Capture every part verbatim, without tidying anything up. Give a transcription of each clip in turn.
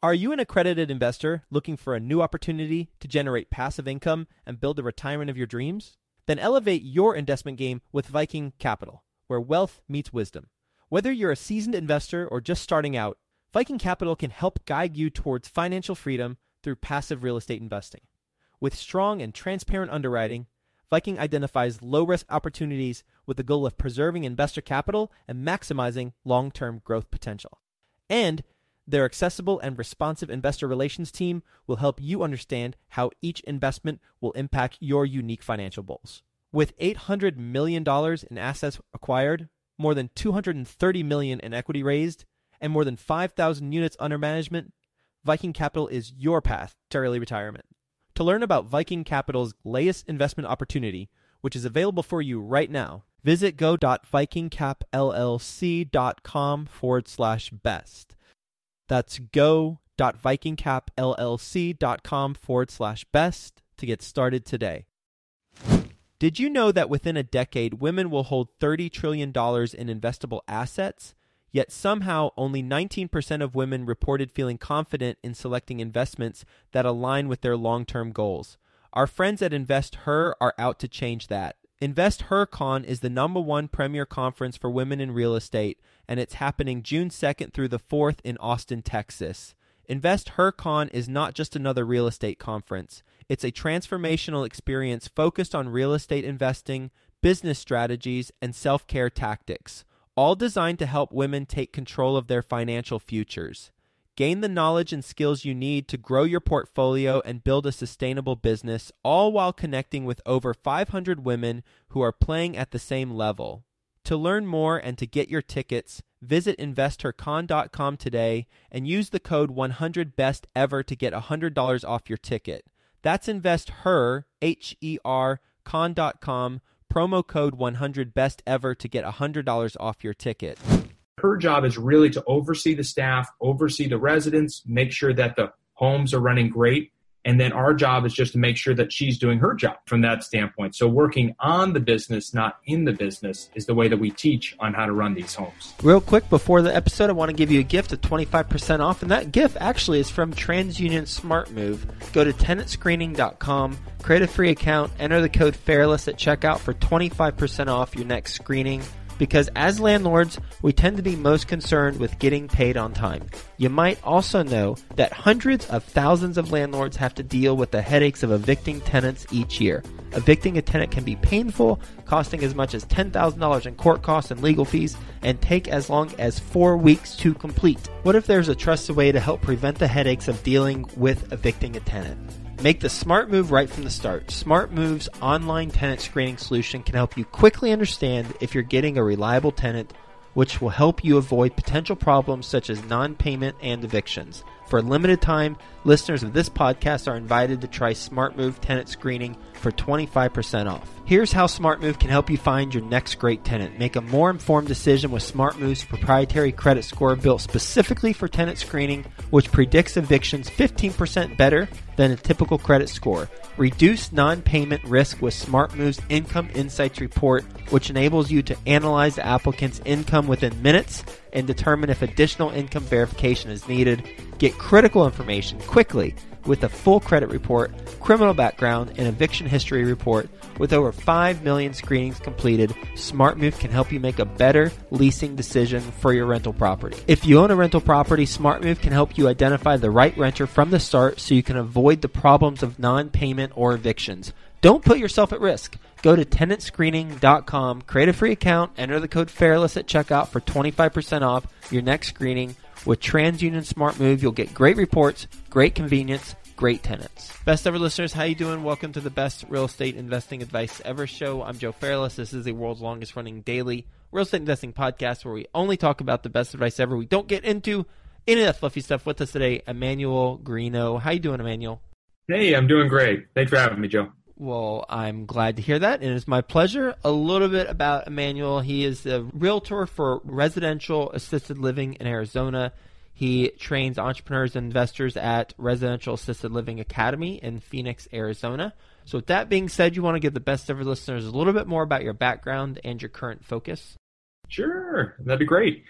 Are you an accredited investor looking for a new opportunity to generate passive income and build the retirement of your dreams? Then elevate your investment game with Viking Capital, where wealth meets wisdom. Whether you're a seasoned investor or just starting out, Viking Capital can help guide you towards financial freedom through passive real estate investing. With strong and transparent underwriting, Viking identifies low-risk opportunities with the goal of preserving investor capital and maximizing long-term growth potential. And their accessible and responsive investor relations team will help you understand how each investment will impact your unique financial goals. With eight hundred million dollars in assets acquired, more than two hundred thirty million dollars in equity raised, and more than five thousand units under management, Viking Capital is your path to early retirement. To learn about Viking Capital's latest investment opportunity, which is available for you right now, visit go.vikingcapllc.com forward slash best. That's go.vikingcapllc.com forward slash best to get started today. Did you know that within a decade, women will hold thirty trillion dollars in investable assets? Yet somehow only nineteen percent of women reported feeling confident in selecting investments that align with their long-term goals. Our friends at InvestHer are out to change that. InvestHerCon is the number one premier conference for women in real estate, and it's happening June second through the fourth in Austin, Texas. InvestHerCon is not just another real estate conference. It's a transformational experience focused on real estate investing, business strategies, and self-care tactics, all designed to help women take control of their financial futures. Gain the knowledge and skills you need to grow your portfolio and build a sustainable business, all while connecting with over five hundred women who are playing at the same level. To learn more and to get your tickets, visit investor con dot com today and use the code one hundred best ever to get one hundred dollars off your ticket. That's InvestHer, H E R, con dot com, promo code one hundred best ever to get one hundred dollars off your ticket. Her job is really to oversee the staff, oversee the residents, make sure that the homes are running great. And then our job is just to make sure that she's doing her job from that standpoint. So working on the business, not in the business, is the way that we teach on how to run these homes. Real quick, before the episode, I want to give you a gift of twenty-five percent off. And that gift actually is from TransUnion SmartMove. Go to tenant screening dot com, create a free account, enter the code FAIRLESS at checkout for twenty-five percent off your next screening. Because as landlords, we tend to be most concerned with getting paid on time. You might also know that hundreds of thousands of landlords have to deal with the headaches of evicting tenants each year. Evicting a tenant can be painful, costing as much as ten thousand dollars in court costs and legal fees, and take as long as four weeks to complete. What if there's a trusted way to help prevent the headaches of dealing with evicting a tenant? Make the smart move right from the start. SmartMove's online tenant screening solution can help you quickly understand if you're getting a reliable tenant, which will help you avoid potential problems such as non-payment and evictions. For a limited time, listeners of this podcast are invited to try SmartMove tenant screening for twenty-five percent off. Here's how SmartMove can help you find your next great tenant. Make a more informed decision with SmartMove's proprietary credit score built specifically for tenant screening, which predicts evictions fifteen percent better than a typical credit score. Reduce non-payment risk with SmartMove's Income Insights report, which enables you to analyze the applicant's income within minutes and determine if additional income verification is needed. Get critical information quickly with a full credit report, criminal background, and eviction history report. With over five million screenings completed, SmartMove can help you make a better leasing decision for your rental property. If you own a rental property, SmartMove can help you identify the right renter from the start so you can avoid the problems of non-payment or evictions. Don't put yourself at risk. Go to tenant screening dot com, create a free account, enter the code FAIRLESS at checkout for twenty-five percent off your next screening. With TransUnion SmartMove, you'll get great reports, great convenience, great tenants. Best ever listeners, how you doing? Welcome to the Best Real Estate Investing Advice Ever show. I'm Joe Fairless. This is the world's longest running daily real estate investing podcast where we only talk about the best advice ever. We don't get into any of that fluffy stuff. With us today, Emmanuel Greeno. How you doing, Emmanuel? Hey, I'm doing great. Thanks for having me, Joe. Well, I'm glad to hear that, and it's my pleasure. A little bit about Emmanuel. He is a realtor for residential assisted living in Arizona. He trains entrepreneurs and investors at Residential Assisted Living Academy in Phoenix, Arizona. So with that being said, you want to give the best ever listeners a little bit more about your background and your current focus? Sure. That'd be great.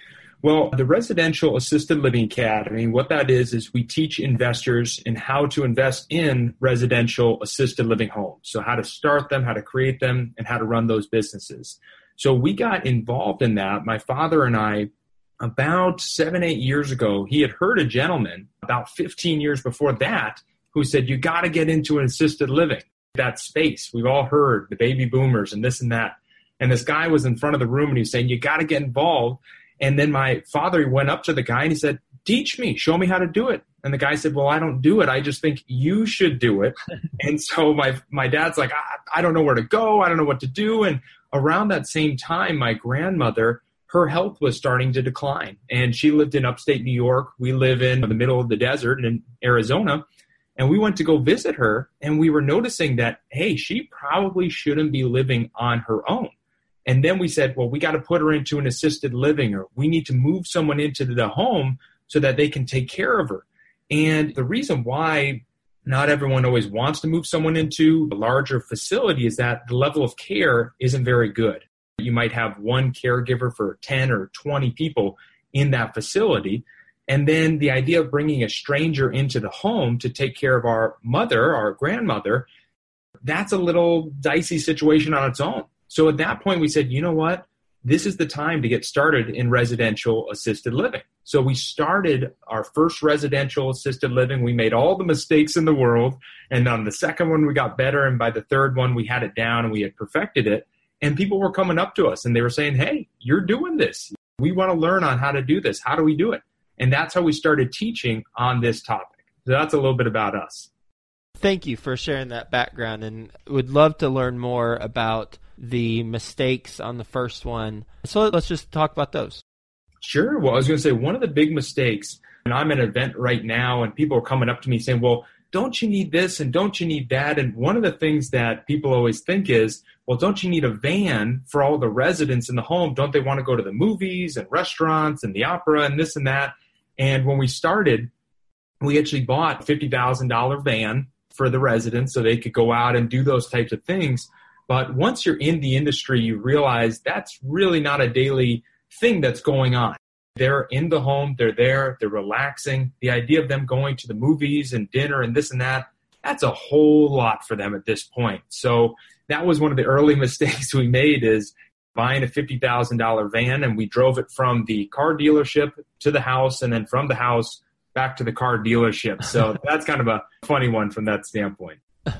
Well, the Residential Assisted Living Academy, what that is, is we teach investors in how to invest in residential assisted living homes. So how to start them, how to create them, and how to run those businesses. So we got involved in that. My father and I, about seven, eight years ago, he had heard a gentleman about fifteen years before that who said, you got to get into an assisted living, that space. We've all heard the baby boomers and this and that. And this guy was in front of the room and he was saying, you got to get involved. And then my father went up to the guy and he said, teach me, show me how to do it. And the guy said, well, I don't do it. I just think you should do it. And so my my dad's like, I, I don't know where to go. I don't know what to do. And around that same time, my grandmother, her health was starting to decline. And she lived in upstate New York. We live in the middle of the desert in Arizona. And we went to go visit her. And we were noticing that, hey, she probably shouldn't be living on her own. And then we said, well, we got to put her into an assisted living, or we need to move someone into the home so that they can take care of her. And the reason why not everyone always wants to move someone into a larger facility is that the level of care isn't very good. You might have one caregiver for ten or twenty people in that facility. And then the idea of bringing a stranger into the home to take care of our mother, our grandmother, that's a little dicey situation on its own. So at that point, we said, you know what? This is the time to get started in residential assisted living. So we started our first residential assisted living. We made all the mistakes in the world. And on the second one, we got better. And by the third one, we had it down and we had perfected it. And people were coming up to us and they were saying, hey, you're doing this. We want to learn on how to do this. How do we do it? And that's how we started teaching on this topic. So that's a little bit about us. Thank you for sharing that background, and would love to learn more about the mistakes on the first one. So let's just talk about those. Sure. Well, I was going to say one of the big mistakes, and I'm at an event right now and people are coming up to me saying, well, don't you need this and don't you need that? And one of the things that people always think is, well, don't you need a van for all the residents in the home? Don't they want to go to the movies and restaurants and the opera and this and that? And when we started, we actually bought a fifty thousand dollars van for the residents so they could go out and do those types of things. But once you're in the industry, you realize that's really not a daily thing that's going on. They're in the home, they're there, they're relaxing. The idea of them going to the movies and dinner and this and that, that's a whole lot for them at this point. So that was one of the early mistakes we made, is buying a fifty thousand dollars van, and we drove it from the car dealership to the house and then from the house back to the car dealership. So that's kind of a funny one from that standpoint.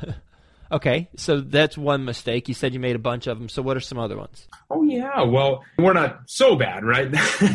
Okay, so that's one mistake. You said you made a bunch of them. So what are some other ones? Oh, yeah. Well, we're not so bad, right?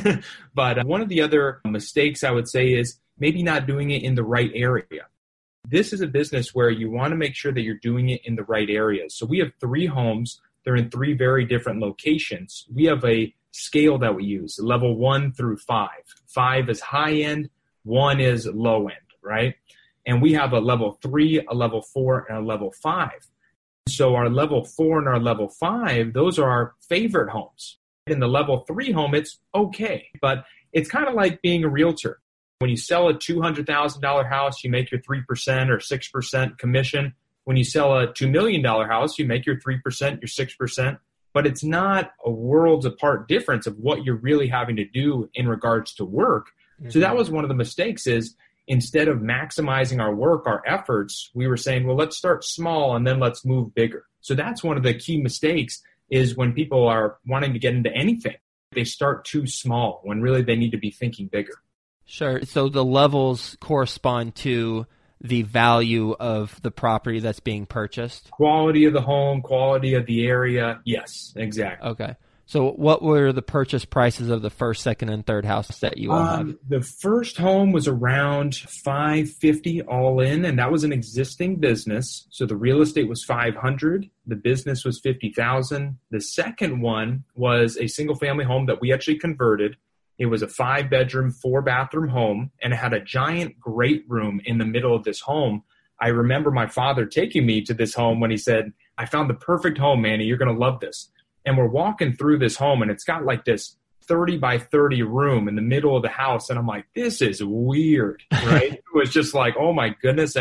But one of the other mistakes I would say is maybe not doing it in the right area. This is a business where you want to make sure that you're doing it in the right areas. So we have three homes. They're in three very different locations. We have a scale that we use, level one through five. Five is high end. One is low end, right? And we have a level three, a level four, and a level five. So our level four and our level five, those are our favorite homes. In the level three home, it's okay. But it's kind of like being a realtor. When you sell a two hundred thousand dollars house, you make your three percent or six percent commission. When you sell a two million dollars house, you make your three percent, your six percent. But it's not a worlds apart difference of what you're really having to do in regards to work. Mm-hmm. So that was one of the mistakes, is instead of maximizing our work, our efforts, we were saying, well, let's start small and then let's move bigger. So that's one of the key mistakes, is when people are wanting to get into anything, they start too small when really they need to be thinking bigger. Sure. So the levels correspond to the value of the property that's being purchased? Quality of the home, quality of the area. Yes, exactly. Okay. So what were the purchase prices of the first, second, and third house that you all um, have? The first home was around five hundred fifty dollars all in, and that was an existing business. So the real estate was five hundred dollars. The business was fifty thousand dollars. The second one was a single-family home that we actually converted. It was a five-bedroom, four-bathroom home, and it had a giant great room in the middle of this home. I remember my father taking me to this home when he said, I found the perfect home, Manny. You're going to love this. And we're walking through this home, and it's got like this thirty by thirty room in the middle of the house. And I'm like, this is weird, right? It was just like, oh, my goodness. And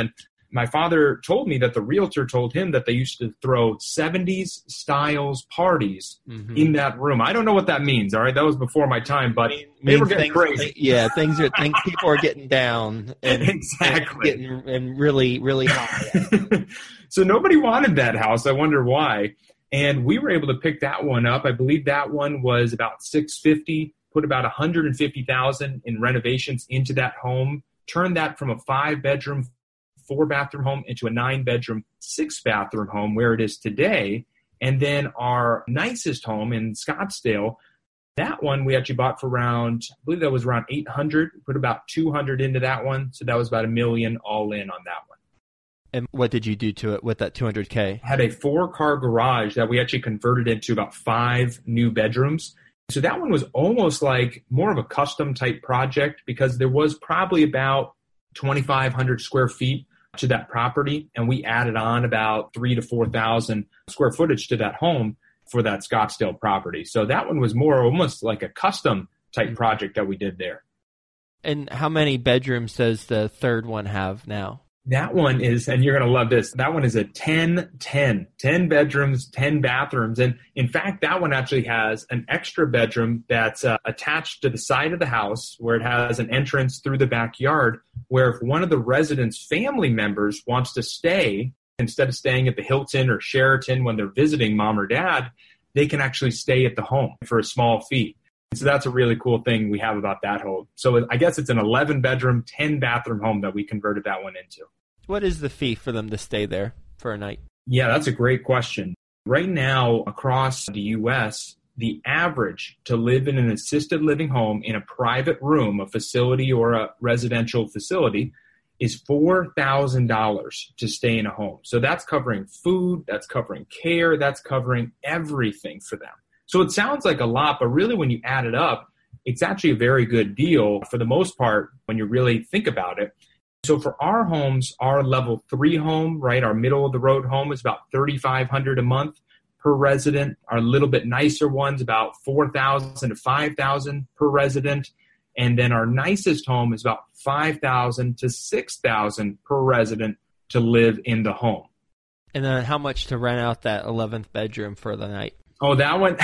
My father told me that the realtor told him that they used to throw seventies styles parties mm-hmm. in that room. I don't know what that means. All right. That was before my time, but mean, they were getting things, crazy. Yeah. Things are, things, people are getting down and, exactly. and getting and really, really high. So nobody wanted that house. I wonder why. And we were able to pick that one up. I believe that one was about six hundred fifty thousand dollars, put about one hundred fifty thousand dollars in renovations into that home, turned that from a five bedroom, four bathroom home into a nine bedroom, six bathroom home where it is today. And then our nicest home in Scottsdale, that one we actually bought for around, I believe that was around eight hundred, put about two hundred into that one. So that was about a million all in on that one. And what did you do to it with that two hundred K? Had a four car garage that we actually converted into about five new bedrooms. So that one was almost like more of a custom type project because there was probably about twenty-five hundred square feet to that property. And we added on about three to four thousand square footage to that home for that Scottsdale property. So that one was more almost like a custom type project that we did there. And how many bedrooms does the third one have now? That one is, and you're going to love this, that one is a ten ten, ten bedrooms, ten bathrooms. And in fact, that one actually has an extra bedroom that's uh, attached to the side of the house where it has an entrance through the backyard where if one of the residents' family members wants to stay, instead of staying at the Hilton or Sheraton when they're visiting mom or dad, they can actually stay at the home for a small fee. So that's a really cool thing we have about that home. So I guess it's an eleven bedroom, ten bathroom home that we converted that one into. What is the fee for them to stay there for a night? Yeah, that's a great question. Right now, across the U S, the average to live in an assisted living home in a private room, a facility or a residential facility, is four thousand dollars to stay in a home. So that's covering food, that's covering care, that's covering everything for them. So it sounds like a lot, but really when you add it up, it's actually a very good deal for the most part when you really think about it. So for our homes, our level three home, right, our middle of the road home is about thirty-five hundred dollars a month per resident. Our little bit nicer ones, about four thousand dollars to five thousand dollars per resident. And then our nicest home is about five thousand dollars to six thousand dollars per resident to live in the home. And then how much to rent out that eleventh bedroom for the night? Oh, that one,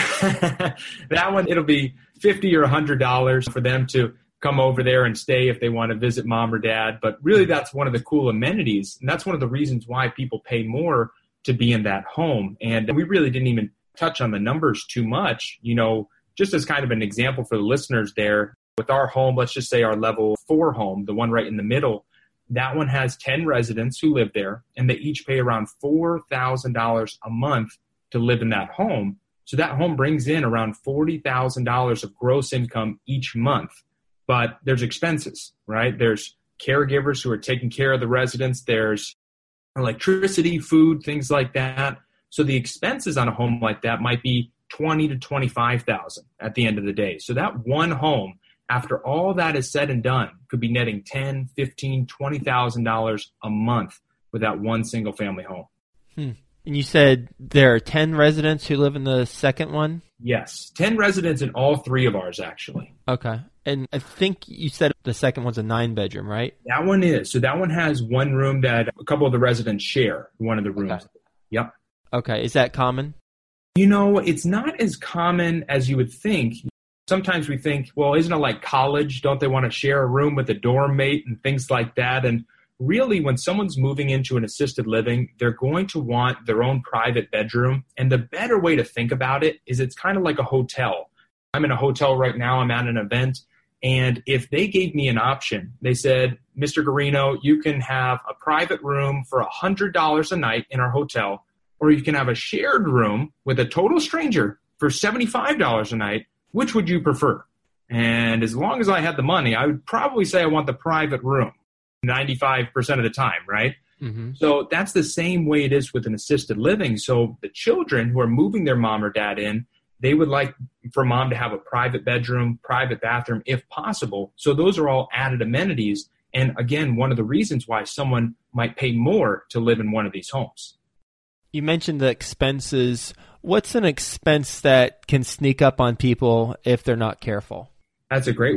that one, it'll be fifty dollars or one hundred dollars for them to come over there and stay if they want to visit mom or dad. But really, that's one of the cool amenities. And that's one of the reasons why people pay more to be in that home. And we really didn't even touch on the numbers too much. You know, just as kind of an example for the listeners there, with our home, let's just say our level four home, the one right in the middle, that one has ten residents who live there, and they each pay around four thousand dollars a month to live in that home. So that home brings in around forty thousand dollars of gross income each month. But there's expenses, right? There's caregivers who are taking care of the residents. There's electricity, food, things like that. So the expenses on a home like that might be twenty to twenty-five thousand at the end of the day. So that one home, after all that is said and done, could be netting ten, fifteen, twenty thousand dollars a month with that one single family home. Hmm. And you said there are ten residents who live in the second one? Yes, ten residents in all three of ours, actually. Okay. And I think you said the second one's a nine-bedroom, right? That one is. So that one has one room that a couple of the residents share, one of the rooms. Okay. Yep. Okay. Is that common? You know, it's not as common as you would think. Sometimes we think, well, isn't it like college? Don't they want to share a room with a dorm mate and things like that? And really, when someone's moving into an assisted living, they're going to want their own private bedroom. And the better way to think about it is it's kind of like a hotel. I'm in a hotel right now. I'm at an event. And if they gave me an option, they said, Mister Guarino, you can have a private room for one hundred dollars a night in our hotel, or you can have a shared room with a total stranger for seventy-five dollars a night. Which would you prefer? And as long as I had the money, I would probably say I want the private room ninety-five percent of the time, right? Mm-hmm. So that's the same way it is with an assisted living. So the children who are moving their mom or dad in, they would like for mom to have a private bedroom, private bathroom, if possible. So those are all added amenities. And again, one of the reasons why someone might pay more to live in one of these homes. You mentioned the expenses. What's an expense that can sneak up on people if they're not careful? That's a great one.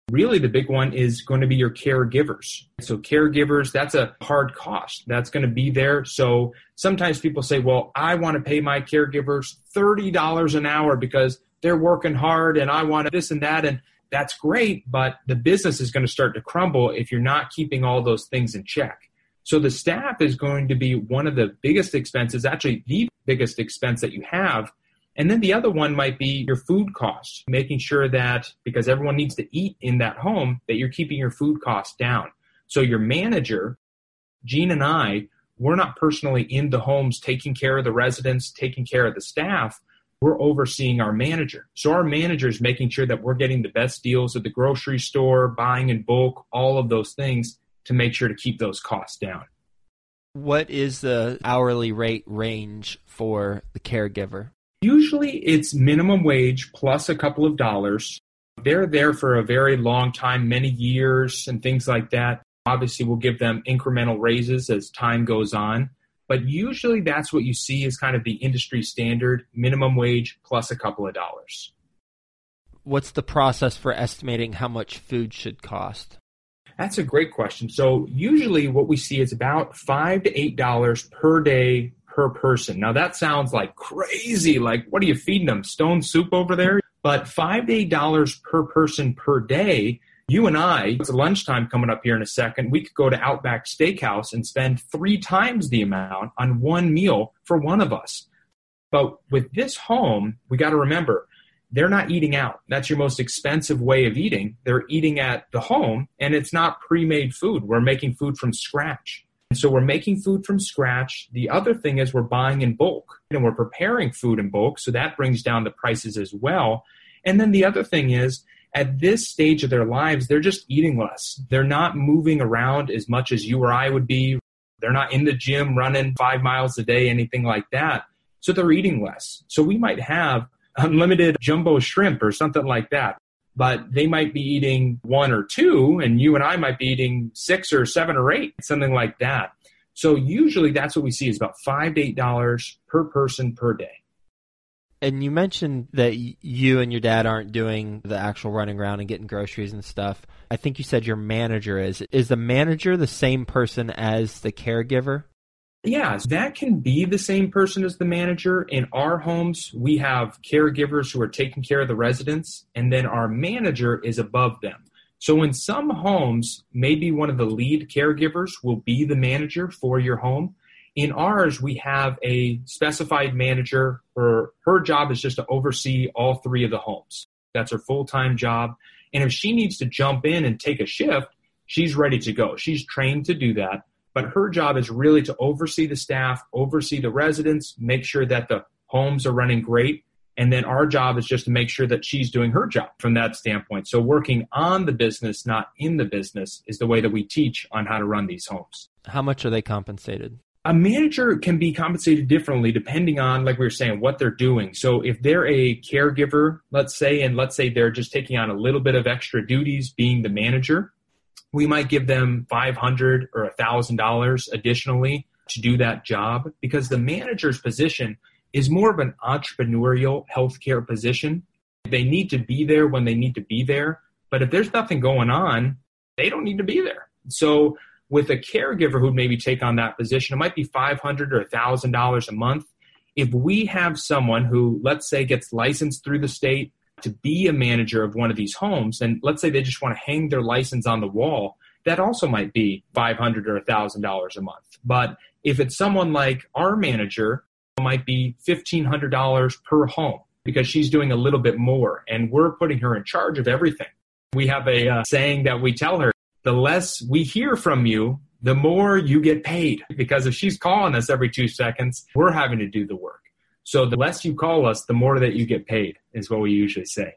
Really, the big one is going to be your caregivers. So caregivers, that's a hard cost. That's going to be there. So sometimes people say, well, I want to pay my caregivers thirty dollars an hour because they're working hard and I want this and that. And that's great, but the business is going to start to crumble if you're not keeping all those things in check. So the staff is going to be one of the biggest expenses, actually the biggest expense that you have. And then the other one might be your food costs, making sure that because everyone needs to eat in that home, that you're keeping your food costs down. So your manager, Gene and I, we're not personally in the homes taking care of the residents, taking care of the staff. We're overseeing our manager. So our manager is making sure that we're getting the best deals at the grocery store, buying in bulk, all of those things to make sure to keep those costs down. What is the hourly rate range for the caregiver? Usually it's minimum wage plus a couple of dollars. They're there for a very long time, many years and things like that. Obviously, we'll give them incremental raises as time goes on. But usually that's what you see as kind of the industry standard, minimum wage plus a couple of dollars. What's the process for estimating how much food should cost? That's a great question. So usually what we see is about five to eight dollars per day per person. Now that sounds like crazy. Like, what are you feeding them? Stone soup over there? But five to eight dollars per person per day. You and I, it's lunchtime coming up here in a second, we could go to Outback Steakhouse and spend three times the amount on one meal for one of us. But with this home, we got to remember, they're not eating out. That's your most expensive way of eating. They're eating at the home, and it's not pre-made food. We're making food from scratch. And so we're making food from scratch. The other thing is we're buying in bulk, and we're preparing food in bulk, so that brings down the prices as well. And then the other thing is, at this stage of their lives, they're just eating less. They're not moving around as much as you or I would be. They're not in the gym running five miles a day, anything like that. So they're eating less. So we might have unlimited jumbo shrimp or something like that, but they might be eating one or two, and you and I might be eating six or seven or eight, something like that. So usually that's what we see is about five to eight dollars per person per day. And you mentioned that you and your dad aren't doing the actual running around and getting groceries and stuff. I think you said your manager is. Is the manager the same person as the caregiver? Yeah, that can be the same person as the manager. In our homes, we have caregivers who are taking care of the residents, and then our manager is above them. So in some homes, maybe one of the lead caregivers will be the manager for your home. In ours, we have a specified manager. Her, her job is just to oversee all three of the homes. That's her full-time job. And if she needs to jump in and take a shift, she's ready to go. She's trained to do that. But her job is really to oversee the staff, oversee the residents, make sure that the homes are running great. And then our job is just to make sure that she's doing her job from that standpoint. So working on the business, not in the business, is the way that we teach on how to run these homes. How much are they compensated? A manager can be compensated differently depending on, like we were saying, what they're doing. So if they're a caregiver, let's say, and let's say they're just taking on a little bit of extra duties being the manager, we might give them five hundred dollars or one thousand dollars additionally to do that job, because the manager's position is more of an entrepreneurial healthcare position. They need to be there when they need to be there. But if there's nothing going on, they don't need to be there. So with a caregiver who maybe take on that position, it might be five hundred dollars or one thousand dollars a month. If we have someone who, let's say, gets licensed through the state to be a manager of one of these homes, and let's say they just want to hang their license on the wall, that also might be five hundred dollars or one thousand dollars a month. But if it's someone like our manager, it might be fifteen hundred dollars per home because she's doing a little bit more, and we're putting her in charge of everything. We have a uh, saying that we tell her, the less we hear from you, the more you get paid. Because if she's calling us every two seconds, we're having to do the work. So the less you call us, the more that you get paid is what we usually say.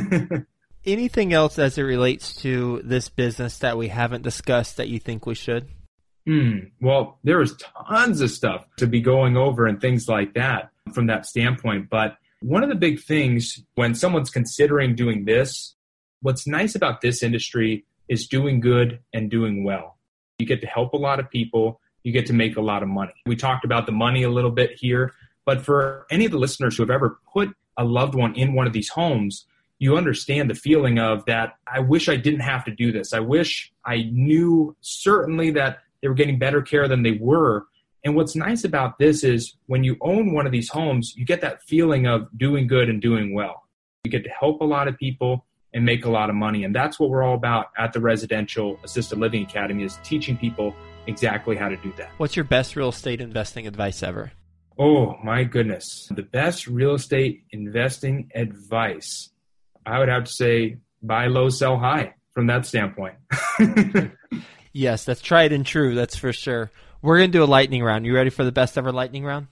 Anything else as it relates to this business that we haven't discussed that you think we should? Hmm. Well, there is tons of stuff to be going over and things like that from that standpoint. But one of the big things when someone's considering doing this, what's nice about this industry is doing good and doing well. You get to help a lot of people. You get to make a lot of money. We talked about the money a little bit here, but for any of the listeners who have ever put a loved one in one of these homes, you understand the feeling of that, I wish I didn't have to do this. I wish I knew certainly that they were getting better care than they were. And what's nice about this is when you own one of these homes, you get that feeling of doing good and doing well. You get to help a lot of people and make a lot of money. And that's what we're all about at the Residential Assisted Living Academy, is teaching people exactly how to do that. What's your best real estate investing advice ever? Oh, my goodness. The best real estate investing advice, I would have to say buy low, sell high from that standpoint. Yes, that's tried and true. That's for sure. We're going to do a lightning round. You ready for the best ever lightning round?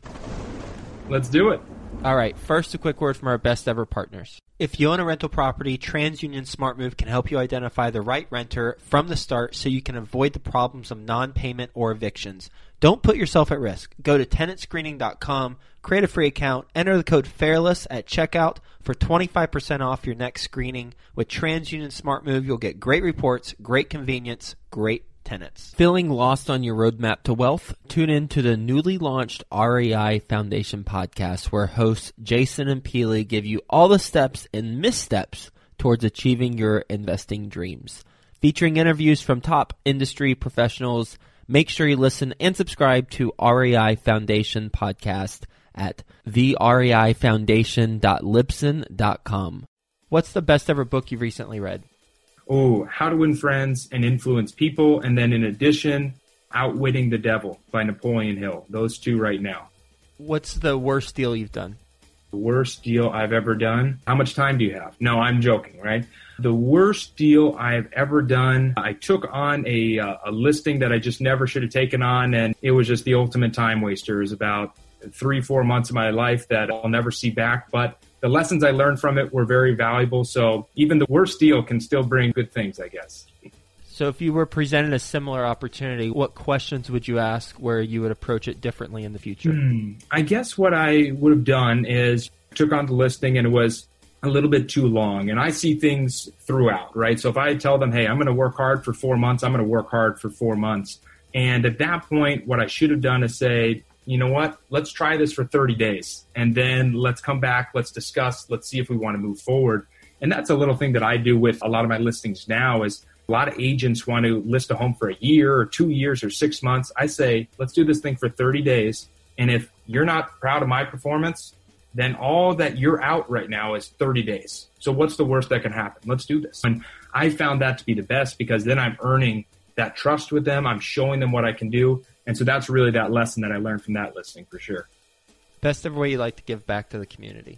Let's do it. All right. First, a quick word from our best ever partners. If you own a rental property, TransUnion SmartMove can help you identify the right renter from the start so you can avoid the problems of non-payment or evictions. Don't put yourself at risk. Go to tenant screening dot com, create a free account, enter the code FAIRLESS at checkout for twenty-five percent off your next screening. With TransUnion SmartMove, you'll get great reports, great convenience, great tenants. Feeling lost on your roadmap to wealth? Tune in to the newly launched R E I Foundation podcast, where hosts Jason and Peely give you all the steps and missteps towards achieving your investing dreams. Featuring interviews from top industry professionals, make sure you listen and subscribe to R E I Foundation podcast at the rei foundation dot libsyn dot com. What's the best ever book you've recently read? Oh, How to Win Friends and Influence People. And then in addition, Outwitting the Devil by Napoleon Hill. Those two right now. What's the worst deal you've done? The worst deal I've ever done? How much time do you have? No, I'm joking, right? The worst deal I've ever done, I took on a, uh, a listing that I just never should have taken on, and it was just the ultimate time waster. It was about three, four months of my life that I'll never see back, but the lessons I learned from it were very valuable. So even the worst deal can still bring good things, I guess. So if you were presented a similar opportunity, what questions would you ask where you would approach it differently in the future? Hmm. I guess what I would have done is took on the listing and it was a little bit too long. And I see things throughout, right? So if I tell them, hey, I'm going to work hard for four months, I'm going to work hard for four months. And at that point, what I should have done is say, you know what, let's try this for thirty days. And then let's come back, let's discuss, let's see if we want to move forward. And that's a little thing that I do with a lot of my listings now is a lot of agents want to list a home for a year or two years or six months. I say, let's do this thing for thirty days. And if you're not proud of my performance, then all that you're out right now is thirty days. So what's the worst that can happen? Let's do this. And I found that to be the best because then I'm earning that trust with them. I'm showing them what I can do. And so that's really that lesson that I learned from that listing for sure. Best ever way you like to give back to the community?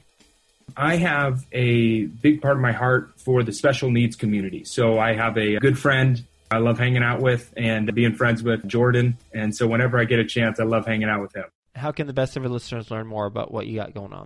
I have a big part of my heart for the special needs community. So I have a good friend I love hanging out with and being friends with, Jordan. And so whenever I get a chance, I love hanging out with him. How can the best ever listeners learn more about what you got going on?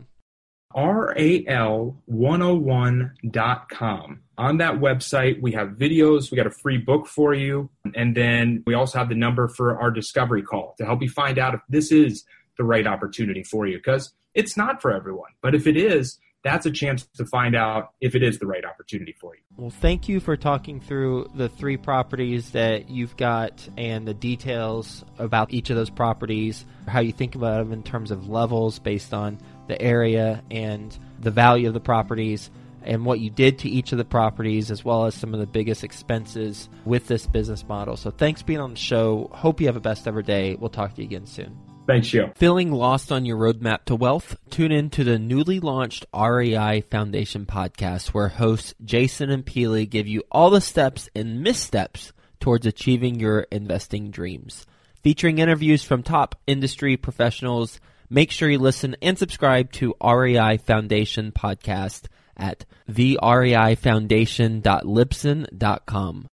R A L one oh one dot com. On that website, we have videos. We got a free book for you. And then we also have the number for our discovery call to help you find out if this is the right opportunity for you, because it's not for everyone. But if it is, that's a chance to find out if it is the right opportunity for you. Well, thank you for talking through the three properties that you've got and the details about each of those properties, how you think about them in terms of levels based on the area and the value of the properties, and what you did to each of the properties, as well as some of the biggest expenses with this business model. So thanks for being on the show. Hope you have a best ever day. We'll talk to you again soon. Thanks, Joe. Feeling lost on your roadmap to wealth? Tune in to the newly launched R E I Foundation podcast, where hosts Jason and Peely give you all the steps and missteps towards achieving your investing dreams. Featuring interviews from top industry professionals, make sure you listen and subscribe to R E I Foundation podcast at the rei foundation dot libsyn dot com.